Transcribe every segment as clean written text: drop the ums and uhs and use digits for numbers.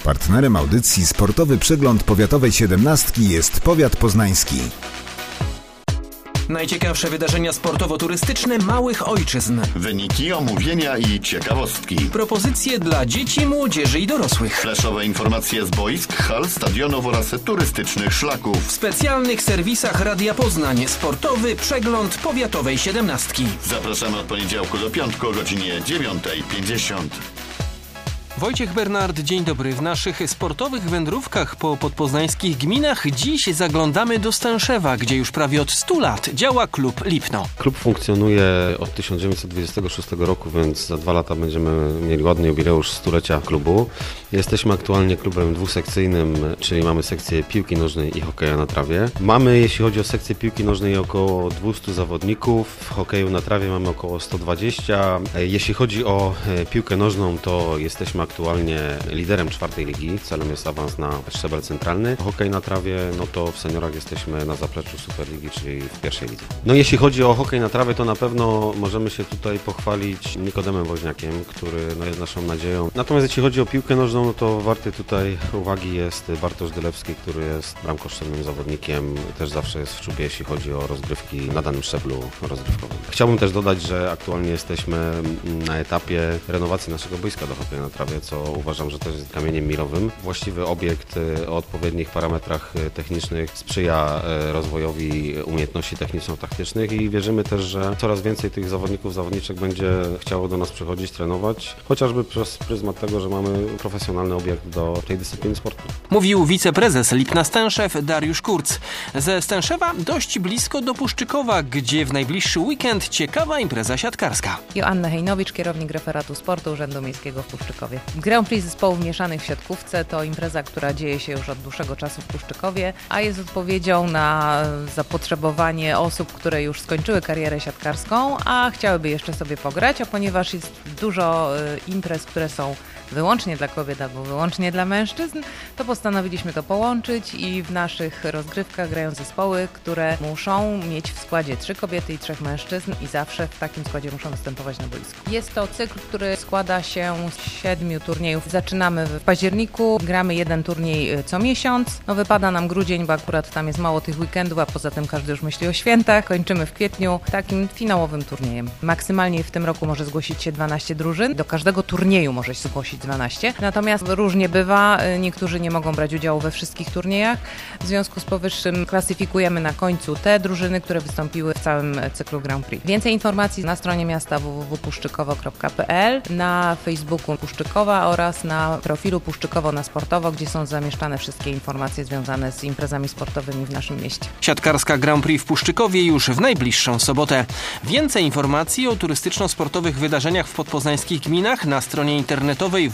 Partnerem audycji Sportowy Przegląd Powiatowej 17 jest powiat poznański. Najciekawsze wydarzenia sportowo-turystyczne małych ojczyzn. Wyniki, omówienia i ciekawostki. Propozycje dla dzieci, młodzieży i dorosłych. Flashowe informacje z boisk, hal, stadionów oraz turystycznych szlaków. W specjalnych serwisach Radia Poznań Sportowy Przegląd Powiatowej 17. Zapraszamy od poniedziałku do piątku o godzinie 9:50. Wojciech Bernard, dzień dobry. W naszych sportowych wędrówkach po podpoznańskich gminach dziś zaglądamy do Stęszewa, gdzie już prawie od 100 lat działa klub Lipno. Klub funkcjonuje od 1926 roku, więc za 2 lata będziemy mieli ładny jubileusz stulecia klubu. Jesteśmy aktualnie klubem dwusekcyjnym, czyli mamy sekcję piłki nożnej i hokeja na trawie. Mamy, jeśli chodzi o sekcję piłki nożnej, około 200 zawodników. W hokeju na trawie mamy około 120. Jeśli chodzi o piłkę nożną, to jesteśmy aktualnie liderem 4. ligi. Celem jest awans na szczebel centralny. Hokej na trawie, no to w seniorach jesteśmy na zapleczu Superligi, czyli w 1. lidze. No jeśli chodzi o hokej na trawie, to na pewno możemy się tutaj pochwalić Nikodemem Woźniakiem, który jest naszą nadzieją. Natomiast jeśli chodzi o piłkę nożną, no to warty tutaj uwagi jest Bartosz Dylewski, który jest bramkostrzelnym zawodnikiem. Też zawsze jest w czubie, jeśli chodzi o rozgrywki na danym szczeblu rozgrywkowym. Chciałbym też dodać, że aktualnie jesteśmy na etapie renowacji naszego boiska do hokeja na trawie, co uważam, że też jest kamieniem milowym. Właściwy obiekt o odpowiednich parametrach technicznych sprzyja rozwojowi umiejętności techniczno-taktycznych i wierzymy też, że coraz więcej tych zawodników, zawodniczek będzie chciało do nas przychodzić, trenować, chociażby przez pryzmat tego, że mamy profesjonalny obiekt do tej dyscypliny sportu. Mówił wiceprezes Lipna Stęszew Dariusz Kurz. Ze Stęszewa dość blisko do Puszczykowa, gdzie w najbliższy weekend ciekawa impreza siatkarska. Joanna Hejnowicz, kierownik referatu sportu Urzędu Miejskiego w Puszczykowie. Grand Prix zespołów mieszanych w siatkówce to impreza, która dzieje się już od dłuższego czasu w Puszczykowie, a jest odpowiedzią na zapotrzebowanie osób, które już skończyły karierę siatkarską, a chciałyby jeszcze sobie pograć, a ponieważ jest dużo imprez, które są wyłącznie dla kobiet albo wyłącznie dla mężczyzn, to postanowiliśmy to połączyć i w naszych rozgrywkach grają zespoły, które muszą mieć w składzie 3 kobiety i 3 mężczyzn i zawsze w takim składzie muszą występować na boisku. Jest to cykl, który składa się z 7 turniejów. Zaczynamy w październiku, gramy 1 turniej co miesiąc. Wypada nam grudzień, bo akurat tam jest mało tych weekendów, a poza tym każdy już myśli o świętach. Kończymy w kwietniu takim finałowym turniejem. Maksymalnie w tym roku może zgłosić się 12 drużyn. Do każdego turnieju może się zgłosić 12. Natomiast różnie bywa, niektórzy nie mogą brać udziału we wszystkich turniejach. W związku z powyższym klasyfikujemy na końcu te drużyny, które wystąpiły w całym cyklu Grand Prix. Więcej informacji na stronie miasta www.puszczykowo.pl, na Facebooku Puszczykowa oraz na profilu Puszczykowo na Sportowo, gdzie są zamieszczane wszystkie informacje związane z imprezami sportowymi w naszym mieście. Siatkarska Grand Prix w Puszczykowie już w najbliższą sobotę. Więcej informacji o turystyczno-sportowych wydarzeniach w podpoznańskich gminach na stronie internetowej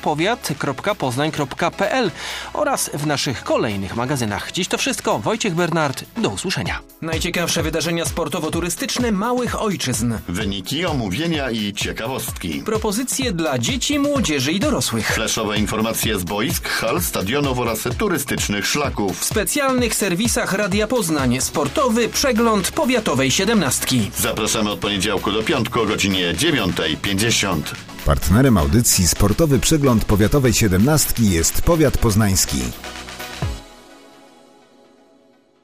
www.powiat.poznań.pl oraz w naszych kolejnych magazynach. Dziś to wszystko. Wojciech Bernard. Do usłyszenia. Najciekawsze wydarzenia sportowo-turystyczne małych ojczyzn. Wyniki, omówienia i ciekawostki. Propozycje dla dzieci, młodzieży i dorosłych. Flashowe informacje z boisk, hal, stadionów oraz turystycznych szlaków. W specjalnych serwisach Radia Poznań Sportowy Przegląd Powiatowej 17. Zapraszamy od poniedziałku do piątku o godzinie 9:50. Partnerem audycji Sportowy Przegląd Powiatowej 17 jest powiat poznański.